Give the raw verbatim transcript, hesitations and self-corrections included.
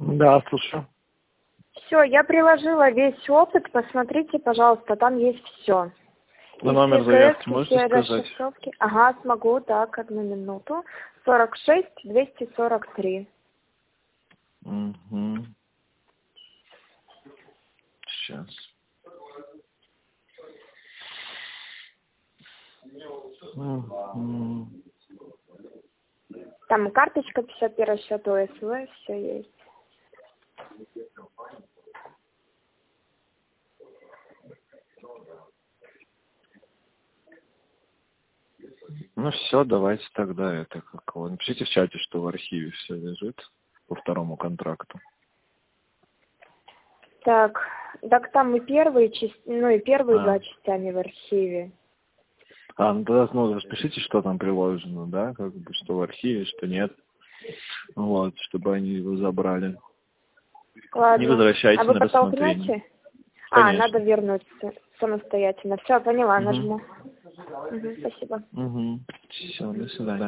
Да, слушаю. Все, я приложила весь опыт, посмотрите, пожалуйста, там есть все. На номер заявки можете сказать? Ага, смогу, так, одну минуту. сорок шесть двести сорок три. Угу. Сейчас. Угу. Там карточка пятьдесят первый счет ОСВ, все есть. Ну все, давайте тогда это как его. Напишите в чате, что в архиве все лежит по второму контракту. Так, так там и первые части, ну и первые а. два частями в архиве. А, ну тогда ну, распишите, что там приложено, да, как бы, что в архиве, что нет. Вот, чтобы они его забрали. Ладно. Не возвращайте а вы на рассмотрение. подтолкнете? Конечно. А, надо вернуть самостоятельно. Все, поняла, угу. нажму. Угу, спасибо. Угу. Все, до свидания.